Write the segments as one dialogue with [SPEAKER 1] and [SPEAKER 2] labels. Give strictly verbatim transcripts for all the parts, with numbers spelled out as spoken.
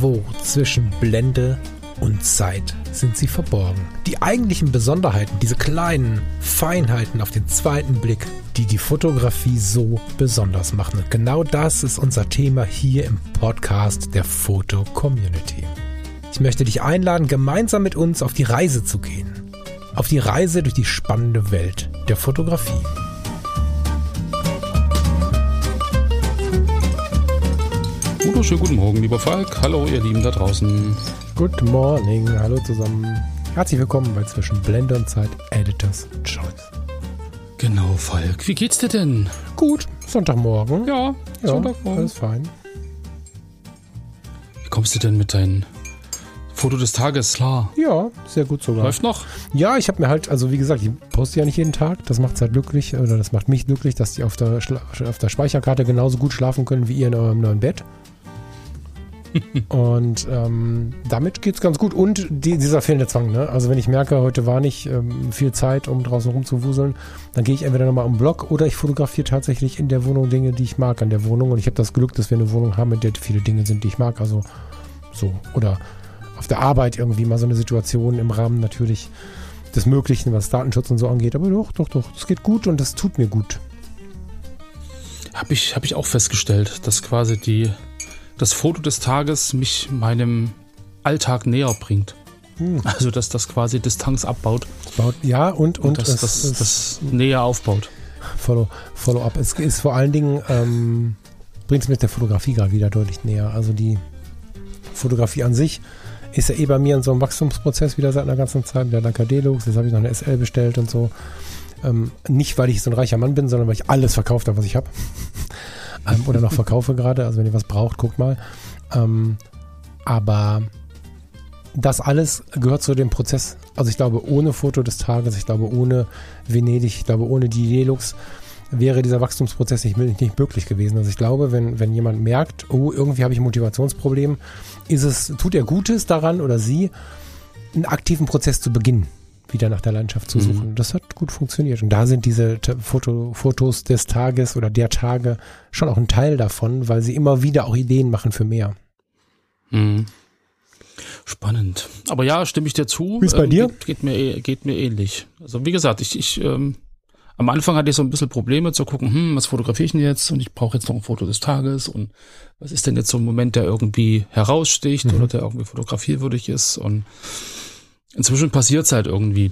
[SPEAKER 1] Irgendwo zwischen Blende und Zeit sind sie verborgen. Die eigentlichen Besonderheiten, diese kleinen Feinheiten auf den zweiten Blick, die die Fotografie so besonders machen. Und genau das ist unser Thema hier im Podcast der Foto Community. Ich möchte dich einladen, gemeinsam mit uns auf die Reise zu gehen. Auf die Reise durch die spannende Welt der Fotografie.
[SPEAKER 2] Schönen guten Morgen, lieber Falk. Hallo, ihr Lieben da draußen.
[SPEAKER 1] Good morning, hallo zusammen. Herzlich willkommen bei Zwischen Blende und Zeit, Editors Choice.
[SPEAKER 2] Genau, Falk. Wie geht's dir denn?
[SPEAKER 1] Gut, Sonntagmorgen.
[SPEAKER 2] Ja,
[SPEAKER 1] ja
[SPEAKER 2] Sonntagmorgen.
[SPEAKER 1] Alles fein.
[SPEAKER 2] Wie kommst du denn mit deinem Foto des Tages klar?
[SPEAKER 1] Ja, sehr gut sogar.
[SPEAKER 2] Läuft noch?
[SPEAKER 1] Ja, ich habe mir halt, also wie gesagt, ich poste ja nicht jeden Tag. Das macht es halt glücklich, oder das macht mich glücklich, dass die auf der, Schla- auf der Speicherkarte genauso gut schlafen können wie ihr in eurem neuen Bett. Und ähm, damit geht's ganz gut. Und die, dieser fehlende Zwang, ne? Also wenn ich merke, heute war nicht ähm, viel Zeit, um draußen rumzuwuseln, dann gehe ich entweder nochmal um den Block oder ich fotografiere tatsächlich in der Wohnung Dinge, die ich mag an der Wohnung. Und ich habe das Glück, dass wir eine Wohnung haben, in der viele Dinge sind, die ich mag. Also so. Oder auf der Arbeit irgendwie mal so eine Situation im Rahmen natürlich des Möglichen, was Datenschutz und so angeht. Aber doch, doch, doch. Es geht gut und das tut mir gut.
[SPEAKER 2] Habe ich, hab ich auch festgestellt, dass quasi die das Foto des Tages mich meinem Alltag näher bringt. Hm. Also, dass das quasi Distanz abbaut.
[SPEAKER 1] Baut, ja, und, und,
[SPEAKER 2] und das,
[SPEAKER 1] es,
[SPEAKER 2] das,
[SPEAKER 1] es,
[SPEAKER 2] das näher aufbaut.
[SPEAKER 1] Follow, Follow up. Es ist vor allen Dingen, ähm, bringt es mit der Fotografie gerade wieder deutlich näher. Also die Fotografie an sich ist ja eh bei mir in so einem Wachstumsprozess wieder seit einer ganzen Zeit. Mit der Leica Delux, jetzt habe ich noch eine S L bestellt und so. Ähm, nicht, weil ich so ein reicher Mann bin, sondern weil ich alles verkauft habe, was ich habe. ähm, oder noch verkaufe gerade. Also wenn ihr was braucht, guckt mal. Ähm, aber das alles gehört zu dem Prozess. Also ich glaube, ohne Foto des Tages, ich glaube, ohne Venedig, ich glaube, ohne die Delux wäre dieser Wachstumsprozess nicht, nicht möglich gewesen. Also ich glaube, wenn, wenn jemand merkt, oh, irgendwie habe ich ein Motivationsproblem, ist es, tut er Gutes daran oder sie, einen aktiven Prozess zu beginnen, wieder nach der Leidenschaft zu suchen. Mhm. Das hat gut funktioniert. Und da sind diese T- Foto, Fotos des Tages oder der Tage schon auch ein Teil davon, weil sie immer wieder auch Ideen machen für mehr.
[SPEAKER 2] Mhm. Spannend. Aber ja, stimme ich dir zu.
[SPEAKER 1] Wie ist bei
[SPEAKER 2] ähm,
[SPEAKER 1] dir?
[SPEAKER 2] Geht, geht, mir, geht mir ähnlich. Also wie gesagt, ich, ich ähm, am Anfang hatte ich so ein bisschen Probleme zu gucken, hm, was fotografiere ich denn jetzt? Und ich brauche jetzt noch ein Foto des Tages. Und was ist denn jetzt so ein Moment, der irgendwie heraussticht mhm. oder der irgendwie fotografierwürdig ist? Und inzwischen passiert es halt irgendwie.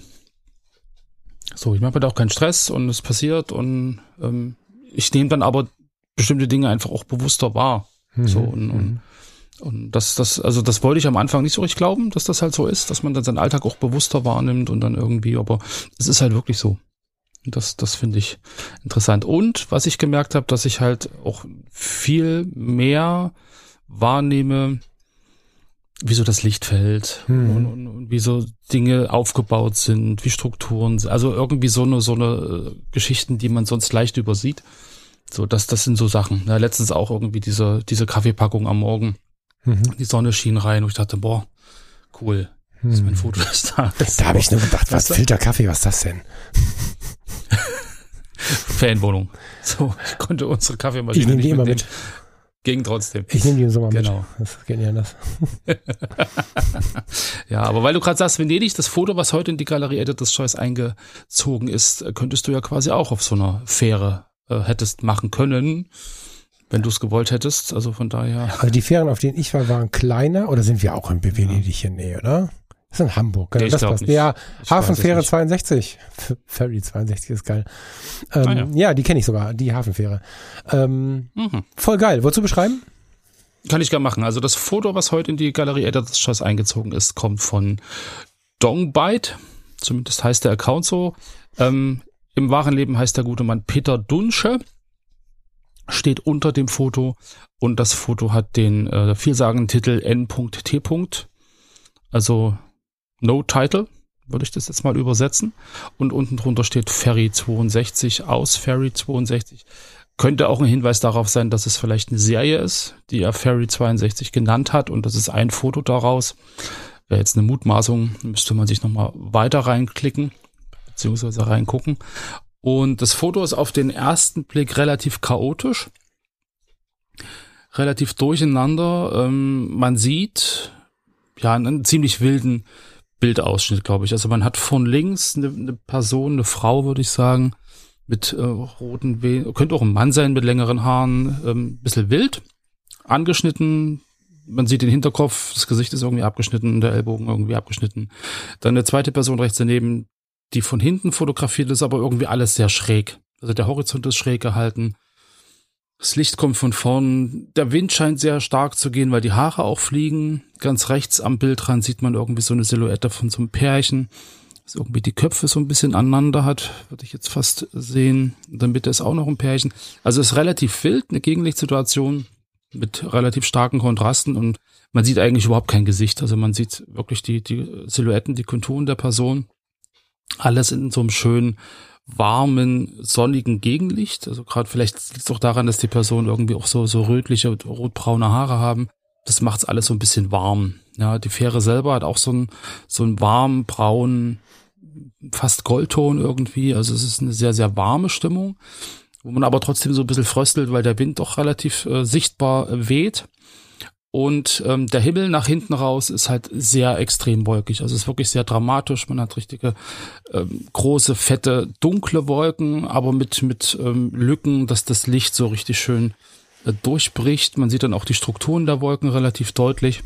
[SPEAKER 2] So, ich mache mir da auch keinen Stress und es passiert und ähm, ich nehme dann aber bestimmte Dinge einfach auch bewusster wahr. Mhm. So und, und, und das, das, also das wollte ich am Anfang nicht so richtig glauben, dass das halt so ist, dass man dann seinen Alltag auch bewusster wahrnimmt und dann irgendwie, aber es ist halt wirklich so. Und das, das finde ich interessant. Und was ich gemerkt habe, dass ich halt auch viel mehr wahrnehme, wie so das Licht fällt hm. und, und, und wie so Dinge aufgebaut sind, wie Strukturen, also irgendwie so eine so eine Geschichten, die man sonst leicht übersieht. So, das das sind so Sachen. Ja, letztens auch irgendwie diese diese Kaffeepackung am Morgen. Mhm. Die Sonne schien rein und ich dachte, boah, cool. Das ist mein Foto des Tages.
[SPEAKER 1] Da habe ich nur gedacht, was Filterkaffee, was ist das denn?
[SPEAKER 2] Ferienwohnung. So, ich konnte unsere Kaffeemaschine
[SPEAKER 1] ich nehme die
[SPEAKER 2] nicht
[SPEAKER 1] immer mit.
[SPEAKER 2] Ging trotzdem.
[SPEAKER 1] Ich nehme die im Sommer
[SPEAKER 2] genau.
[SPEAKER 1] mit. Das geht nicht anders.
[SPEAKER 2] Ja, aber weil du gerade sagst, Venedig, das Foto, was heute in die Galerie Editors Choice eingezogen ist, könntest du ja quasi auch auf so einer Fähre äh, hättest machen können, wenn du es gewollt hättest. Also von daher.
[SPEAKER 1] Also die Fähren, auf denen ich war, waren kleiner, oder sind wir auch in Venedig in Nähe, oder? Das ist in Hamburg, genau.
[SPEAKER 2] Nee,
[SPEAKER 1] das passt. Ja,
[SPEAKER 2] ich
[SPEAKER 1] Hafenfähre zweiundsechzig. Ferry zweiundsechzig ist geil. Ähm, ah, ja. ja, die kenne ich sogar, die Hafenfähre. Ähm, mhm. Voll geil. Wolltest du beschreiben?
[SPEAKER 2] Kann ich gerne machen. Also das Foto, was heute in die Galerie Editors Choice eingezogen ist, kommt von Dongbite. Zumindest heißt der Account so. Ähm, Im wahren Leben heißt der gute Mann Peter Dunsche. Steht unter dem Foto. Und das Foto hat den äh, vielsagenden Titel N T. Also No Title, würde ich das jetzt mal übersetzen. Und unten drunter steht Ferry zweiundsechzig aus Ferry zweiundsechzig. Könnte auch ein Hinweis darauf sein, dass es vielleicht eine Serie ist, die er Ferry zweiundsechzig genannt hat. Und das ist ein Foto daraus. Wäre jetzt eine Mutmaßung, müsste man sich nochmal weiter reinklicken, beziehungsweise reingucken. Und das Foto ist auf den ersten Blick relativ chaotisch. relativ durcheinander. Ähm, man sieht ja einen ziemlich wilden Bildausschnitt, glaube ich. Also man hat von links eine, eine Person, eine Frau, würde ich sagen, mit äh, roten Wehen, könnte auch ein Mann sein mit längeren Haaren, ähm, bisschen wild, angeschnitten. Man sieht den Hinterkopf, das Gesicht ist irgendwie abgeschnitten, der Ellbogen irgendwie abgeschnitten. Dann eine zweite Person rechts daneben, die von hinten fotografiert ist, aber irgendwie alles sehr schräg. Also der Horizont ist schräg gehalten. Das Licht kommt von vorn. Der Wind scheint sehr stark zu gehen, weil die Haare auch fliegen. Ganz rechts am Bildrand sieht man irgendwie so eine Silhouette von so einem Pärchen, das irgendwie die Köpfe so ein bisschen aneinander hat, würde ich jetzt fast sehen. In der Mitte ist auch noch ein Pärchen. Also es ist relativ wild, eine Gegenlichtsituation mit relativ starken Kontrasten und man sieht eigentlich überhaupt kein Gesicht. Also man sieht wirklich die, die Silhouetten, die Konturen der Person. Alles in so einem schönen, warmen, sonnigen Gegenlicht. Also gerade vielleicht liegt es auch daran, dass die Personen irgendwie auch so, so rötliche, rotbraune Haare haben. Das macht es alles so ein bisschen warm. Ja, die Fähre selber hat auch so einen, so einen warmen, braunen, fast Goldton irgendwie. Also es ist eine sehr, sehr warme Stimmung, wo man aber trotzdem so ein bisschen fröstelt, weil der Wind doch relativ äh, sichtbar äh, weht. Und ähm, der Himmel nach hinten raus ist halt sehr extrem wolkig. Also es ist wirklich sehr dramatisch. Man hat richtige ähm, große, fette, dunkle Wolken, aber mit mit ähm, Lücken, dass das Licht so richtig schön äh, durchbricht. Man sieht dann auch die Strukturen der Wolken relativ deutlich.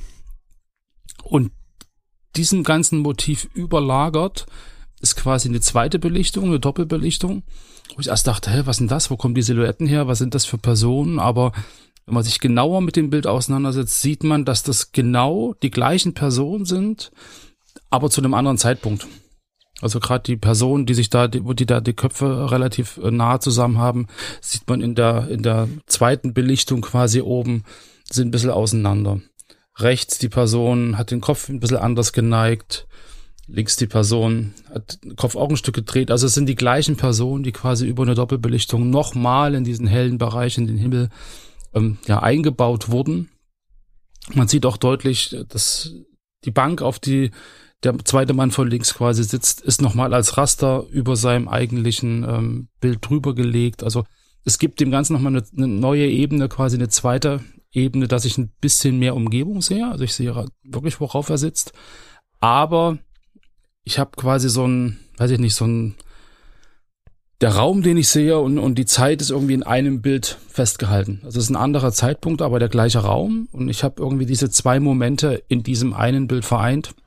[SPEAKER 2] Und diesem ganzen Motiv überlagert ist quasi eine zweite Belichtung, eine Doppelbelichtung. Wo ich erst dachte, hä, was sind das? Wo kommen die Silhouetten her? Was sind das für Personen? Aber wenn man sich genauer mit dem Bild auseinandersetzt, sieht man, dass das genau die gleichen Personen sind, aber zu einem anderen Zeitpunkt. Also gerade die Personen, die sich da, die, wo die da die Köpfe relativ nah zusammen haben, sieht man in der in der zweiten Belichtung quasi oben, sind ein bisschen auseinander. Rechts die Person hat den Kopf ein bisschen anders geneigt, links die Person hat den Kopf auch ein Stück gedreht. Also es sind die gleichen Personen, die quasi über eine Doppelbelichtung nochmal in diesen hellen Bereich, in den Himmel ja, eingebaut wurden. Man sieht auch deutlich, dass die Bank, auf die der zweite Mann von links quasi sitzt, ist nochmal als Raster über seinem eigentlichen ähm, Bild drüber gelegt. Also es gibt dem Ganzen nochmal eine, eine neue Ebene, quasi eine zweite Ebene, dass ich ein bisschen mehr Umgebung sehe. Also ich sehe wirklich, worauf er sitzt. Aber ich habe quasi so ein, weiß ich nicht, so ein der Raum, den ich sehe und, und die Zeit ist irgendwie in einem Bild festgehalten. Also es ist ein anderer Zeitpunkt, aber der gleiche Raum. Und ich habe irgendwie diese zwei Momente in diesem einen Bild vereint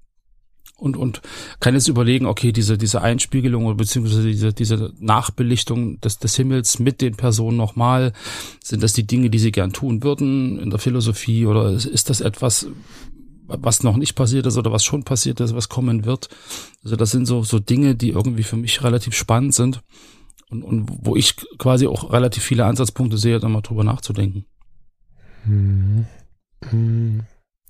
[SPEAKER 2] und, und kann jetzt überlegen, okay, diese, diese Einspiegelung oder beziehungsweise diese, diese Nachbelichtung des, des Himmels mit den Personen nochmal, sind das die Dinge, die sie gern tun würden in der Philosophie oder ist das etwas, was noch nicht passiert ist oder was schon passiert ist, was kommen wird. Also das sind so so Dinge, die irgendwie für mich relativ spannend sind und, und wo ich quasi auch relativ viele Ansatzpunkte sehe, da mal drüber nachzudenken.
[SPEAKER 1] Hm. Hm.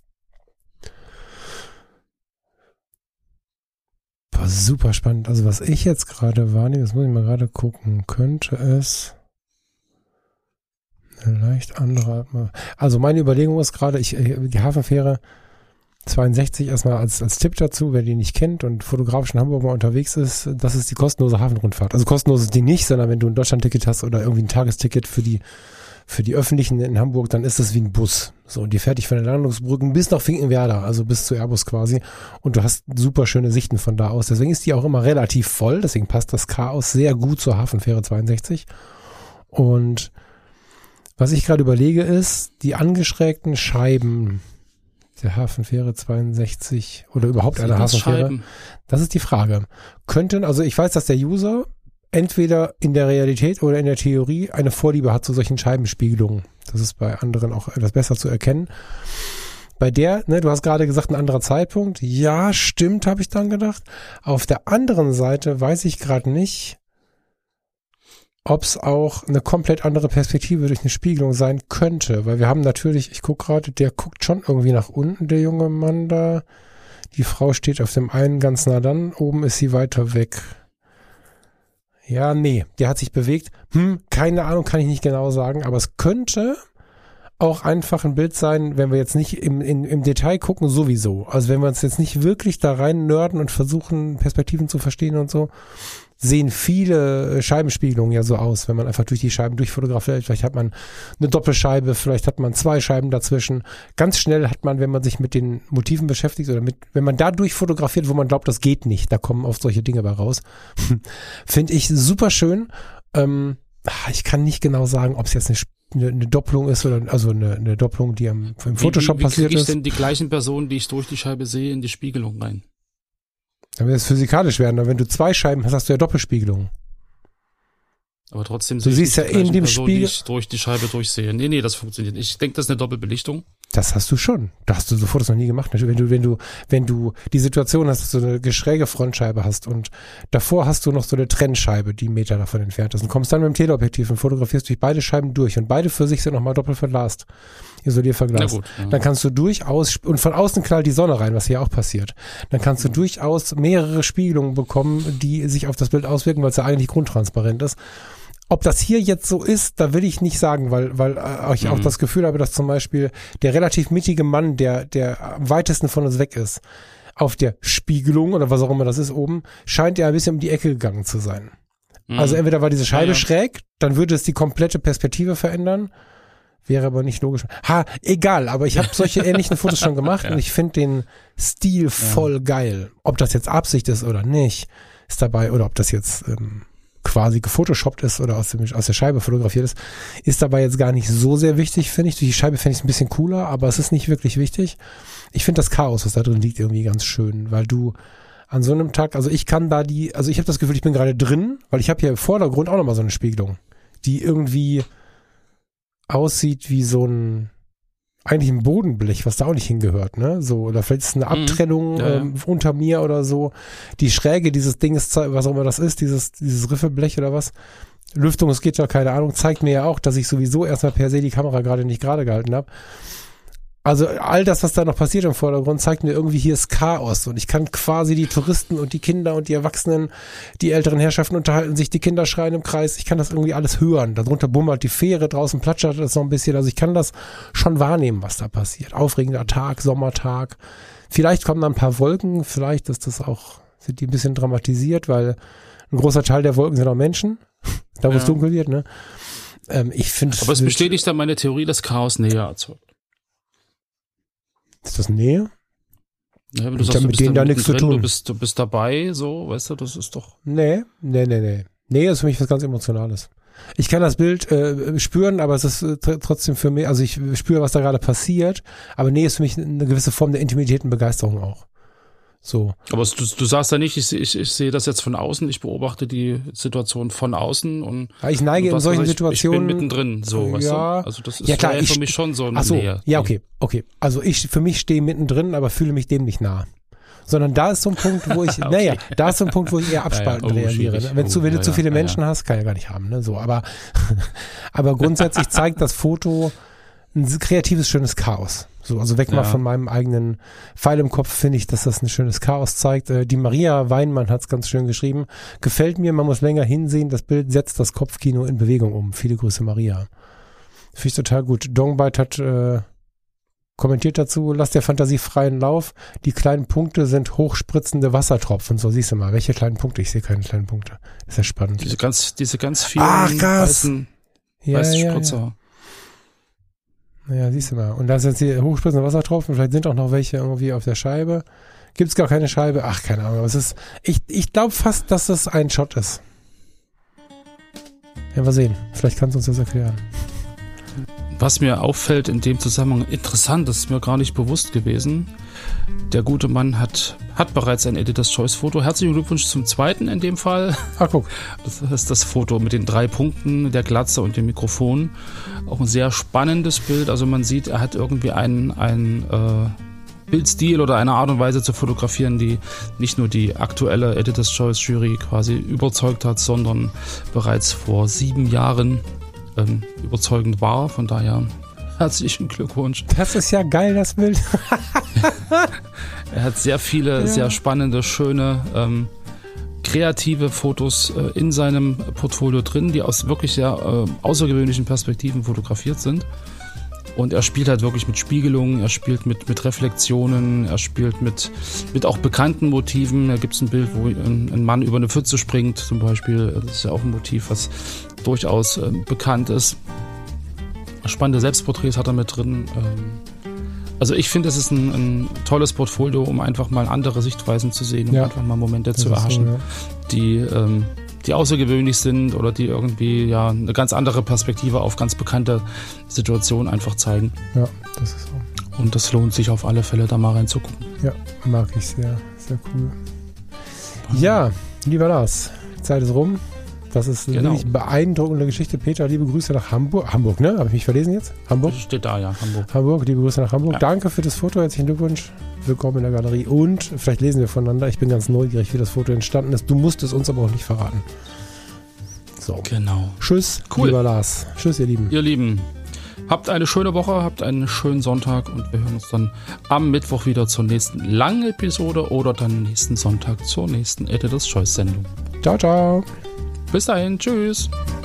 [SPEAKER 1] War super spannend. Also was ich jetzt gerade wahrnehme, das muss ich mal gerade gucken, könnte es eine leicht andere... Also meine Überlegung ist gerade, ich die Hafenfähre zweiundsechzig erstmal als, als Tipp dazu, wer die nicht kennt und fotografisch in Hamburg mal unterwegs ist, das ist die kostenlose Hafenrundfahrt. Also kostenlos ist die nicht, sondern wenn du ein Deutschlandticket hast oder irgendwie ein Tagesticket für die für die Öffentlichen in Hamburg, dann ist das wie ein Bus. So, und die fährt dich von den Landungsbrücken bis nach Finkenwerder, also bis zu Airbus quasi. Und du hast super schöne Sichten von da aus. Deswegen ist die auch immer relativ voll. Deswegen passt das Chaos sehr gut zur Hafenfähre zweiundsechzig. Und was ich gerade überlege ist, die angeschrägten Scheiben der Hafenfähre zweiundsechzig oder überhaupt eine Hafenfähre? Das ist die Frage. Könnten, also ich weiß, dass der User entweder in der Realität oder in der Theorie eine Vorliebe hat zu solchen Scheibenspiegelungen. Das ist bei anderen auch etwas besser zu erkennen. Bei der, ne, du hast gerade gesagt, ein anderer Zeitpunkt. Ja, stimmt, habe ich dann gedacht. Auf der anderen Seite weiß ich gerade nicht, ob es auch eine komplett andere Perspektive durch eine Spiegelung sein könnte. Weil wir haben natürlich, ich gucke gerade, der guckt schon irgendwie nach unten, der junge Mann da. Die Frau steht auf dem einen ganz nah dran, oben ist sie weiter weg. Ja, nee, der hat sich bewegt. Hm, keine Ahnung, kann ich nicht genau sagen, aber es könnte auch einfach ein Bild sein, wenn wir jetzt nicht im, im, im Detail gucken, sowieso. Also wenn wir uns jetzt nicht wirklich da rein nörden und versuchen, Perspektiven zu verstehen und so, sehen viele Scheibenspiegelungen ja so aus, wenn man einfach durch die Scheiben durchfotografiert. Vielleicht hat man eine Doppelscheibe, vielleicht hat man zwei Scheiben dazwischen. Ganz schnell hat man, wenn man sich mit den Motiven beschäftigt oder mit, wenn man da durchfotografiert, wo man glaubt, das geht nicht, da kommen oft solche Dinge bei raus. Finde ich super schön. Ähm, ich kann nicht genau sagen, ob es jetzt eine Eine, eine Doppelung ist oder also eine, eine Doppelung, die am, im Photoshop
[SPEAKER 2] wie, wie, wie
[SPEAKER 1] passiert ist. Wie kriege
[SPEAKER 2] ich denn die gleichen Personen, die ich durch die Scheibe sehe, in die Spiegelung rein?
[SPEAKER 1] Dann wird es physikalisch werden. Aber wenn du zwei Scheiben hast, hast du ja Doppelspiegelung.
[SPEAKER 2] Aber trotzdem
[SPEAKER 1] du siehst ja in dem Person, Spiegel,
[SPEAKER 2] die ich durch die Scheibe durchsehe. Nee, nee, das funktioniert nicht. Ich denke, das ist eine Doppelbelichtung.
[SPEAKER 1] Das hast du schon. Da hast du so Fotos noch nie gemacht. Wenn du, wenn du, wenn du die Situation hast, dass du eine schräge Frontscheibe hast und davor hast du noch so eine Trennscheibe, die einen Meter davon entfernt ist und kommst dann mit dem Teleobjektiv und fotografierst durch beide Scheiben durch und beide für sich sind nochmal doppelt verglast, isoliert verglast. Gut, ja. Dann kannst du durchaus, und von außen knallt die Sonne rein, was hier auch passiert. Dann kannst du mhm. durchaus mehrere Spiegelungen bekommen, die sich auf das Bild auswirken, weil es ja eigentlich grundtransparent ist. Ob das hier jetzt so ist, da will ich nicht sagen, weil weil äh, ich mhm. auch das Gefühl habe, dass zum Beispiel der relativ mittige Mann, der der am weitesten von uns weg ist, auf der Spiegelung oder was auch immer das ist oben, scheint er ein bisschen um die Ecke gegangen zu sein. Mhm. Also entweder war diese Scheibe ja, ja. schräg, dann würde es die komplette Perspektive verändern, wäre aber nicht logisch. Ha, egal, aber ich habe solche ähnlichen Fotos schon gemacht ja. und ich finde den Stil voll ja. geil. Ob das jetzt Absicht ist oder nicht, ist dabei, oder ob das jetzt ähm, quasi gefotoshoppt ist oder aus, dem, aus der Scheibe fotografiert ist, ist dabei jetzt gar nicht so sehr wichtig, finde ich. Durch die Scheibe fände ich es ein bisschen cooler, aber es ist nicht wirklich wichtig. Ich finde das Chaos, was da drin liegt, irgendwie ganz schön, weil du an so einem Tag, also ich kann da die, also ich habe das Gefühl, ich bin gerade drin, weil ich habe hier im Vordergrund auch nochmal so eine Spiegelung, die irgendwie aussieht wie so ein eigentlich ein Bodenblech, was da auch nicht hingehört, ne? So, oder vielleicht ist es eine Abtrennung ja, ähm, ja. unter mir oder so. Die Schräge dieses Dings, was auch immer das ist, dieses dieses Riffelblech oder was. Lüftungsgitter, keine Ahnung, zeigt mir ja auch, dass ich sowieso erstmal per se die Kamera gerade nicht gerade gehalten habe. Also all das, was da noch passiert im Vordergrund, zeigt mir irgendwie, hier ist Chaos und ich kann quasi die Touristen und die Kinder und die Erwachsenen, die älteren Herrschaften unterhalten sich, die Kinder schreien im Kreis, ich kann das irgendwie alles hören. Darunter bummert die Fähre, draußen platschert das noch ein bisschen, also ich kann das schon wahrnehmen, was da passiert. Aufregender Tag, Sommertag. Vielleicht kommen da ein paar Wolken, vielleicht ist das auch, sind die ein bisschen dramatisiert, weil ein großer Teil der Wolken sind auch Menschen, da wo ja. es dunkel wird, ne? Ähm, ich finde.
[SPEAKER 2] Aber es bestätigt dann meine Theorie, dass Chaos näher erzeugt.
[SPEAKER 1] Ist das Nähe?
[SPEAKER 2] Ja, wenn du sagst, du mit denen da nichts zu tun. Du bist, du bist dabei, so, weißt du, das ist doch.
[SPEAKER 1] Nee, nee, nee, nee. Nähe ist für mich was ganz Emotionales. Ich kann das Bild äh, spüren, aber es ist äh, tr- trotzdem für mich, also ich spüre, was da gerade passiert, aber Nähe ist für mich eine gewisse Form der Intimität und Begeisterung auch. So.
[SPEAKER 2] Aber du, du sagst ja nicht, ich, ich, ich sehe das jetzt von außen, ich beobachte die Situation von außen und
[SPEAKER 1] ja, ich neige in solchen
[SPEAKER 2] gesagt,
[SPEAKER 1] Situationen.
[SPEAKER 2] Ich bin mittendrin, so, weißt
[SPEAKER 1] ja,
[SPEAKER 2] du? Also das ist
[SPEAKER 1] ja, klar, ich,
[SPEAKER 2] für mich schon so eine
[SPEAKER 1] ach so,
[SPEAKER 2] Nähe.
[SPEAKER 1] Ja, okay, okay. Also ich, für mich stehe mittendrin, aber fühle mich dem nicht nah. Sondern da ist so ein Punkt, wo ich, okay. naja, da ist so ein Punkt, wo ich eher abspaltend ja, ja. Oh, reagiere. Ne? Wenn, oh, zu, wenn ja, du zu viele ja, Menschen ja. hast, kann ich gar nicht haben, ne? So, aber, aber grundsätzlich zeigt das Foto ein kreatives, schönes Chaos. So, also weg ja. mal von meinem eigenen Pfeil im Kopf, finde ich, dass das ein schönes Chaos zeigt. Äh, die Maria Weinmann hat es ganz schön geschrieben. Gefällt mir, man muss länger hinsehen, das Bild setzt das Kopfkino in Bewegung um. Viele Grüße, Maria. Finde ich total gut. Dongbite hat äh, kommentiert dazu, lass der Fantasie freien Lauf. Die kleinen Punkte sind hochspritzende Wassertropfen. So, siehst du mal, welche kleinen Punkte? Ich sehe keine kleinen Punkte. Das ist ja spannend.
[SPEAKER 2] Diese ganz, diese ganz vielen
[SPEAKER 1] Ach, weißen,
[SPEAKER 2] ja, weißen ja, Spritzer.
[SPEAKER 1] Ja. Ja, siehst du mal. Und da sind die hochspritzende Wassertropfen, vielleicht sind auch noch welche irgendwie auf der Scheibe. Gibt's gar keine Scheibe? Ach, keine Ahnung. Es ist, ich, ich glaube fast, dass das ein Shot ist. Ja, mal sehen. Vielleicht kannst du uns das erklären.
[SPEAKER 2] Was mir auffällt in dem Zusammenhang, interessant, das ist mir gar nicht bewusst gewesen. Der gute Mann hat, hat bereits ein Editor's Choice Foto. Herzlichen Glückwunsch zum zweiten in dem Fall.
[SPEAKER 1] Ach, guck.
[SPEAKER 2] Das ist das Foto mit den drei Punkten, der Glatze und dem Mikrofon. Auch ein sehr spannendes Bild. Also man sieht, er hat irgendwie einen, einen äh, Bildstil oder eine Art und Weise zu fotografieren, die nicht nur die aktuelle Editor's Choice Jury quasi überzeugt hat, sondern bereits vor sieben Jahren ähm, überzeugend war. Von daher herzlichen Glückwunsch.
[SPEAKER 1] Das ist ja geil, das Bild.
[SPEAKER 2] Er hat sehr viele, ja. sehr spannende, schöne, ähm, kreative Fotos äh, in seinem Portfolio drin, die aus wirklich sehr äh, außergewöhnlichen Perspektiven fotografiert sind. Und er spielt halt wirklich mit Spiegelungen, er spielt mit, mit Reflexionen, er spielt mit, mit auch bekannten Motiven. Da gibt es ein Bild, wo ein, ein Mann über eine Pfütze springt zum Beispiel. Das ist ja auch ein Motiv, was durchaus äh, bekannt ist. Spannende Selbstporträts hat er mit drin. Ähm, also ich finde, es ist ein, ein tolles Portfolio, um einfach mal andere Sichtweisen zu sehen, um
[SPEAKER 1] ja.
[SPEAKER 2] einfach mal Momente zu erhaschen, so, ja. die... Ähm, die außergewöhnlich sind oder die irgendwie ja eine ganz andere Perspektive auf ganz bekannte Situationen einfach zeigen.
[SPEAKER 1] Ja, das ist so.
[SPEAKER 2] Und das lohnt sich auf alle Fälle, da mal reinzugucken.
[SPEAKER 1] Ja, mag ich sehr. Sehr cool. Ja, lieber Lars, die Zeit ist rum. Das ist eine
[SPEAKER 2] genau.
[SPEAKER 1] wirklich beeindruckende Geschichte. Peter, liebe Grüße nach Hamburg. Hamburg, ne? Habe ich mich verlesen jetzt? Hamburg?
[SPEAKER 2] Das steht da, ja, Hamburg.
[SPEAKER 1] Hamburg, liebe Grüße nach Hamburg. Ja. Danke für das Foto, herzlichen Glückwunsch. Willkommen in der Galerie. Und vielleicht lesen wir voneinander. Ich bin ganz neugierig, wie das Foto entstanden ist. Du musst es uns aber auch nicht verraten. So.
[SPEAKER 2] Genau.
[SPEAKER 1] Tschüss,
[SPEAKER 2] cool.
[SPEAKER 1] lieber Lars. Tschüss, ihr Lieben.
[SPEAKER 2] Ihr Lieben, habt eine schöne Woche, habt einen schönen Sonntag und wir hören uns dann am Mittwoch wieder zur nächsten langen Episode oder dann nächsten Sonntag zur nächsten Editor's Choice Sendung.
[SPEAKER 1] Ciao, ciao.
[SPEAKER 2] Bis dahin, tschüss.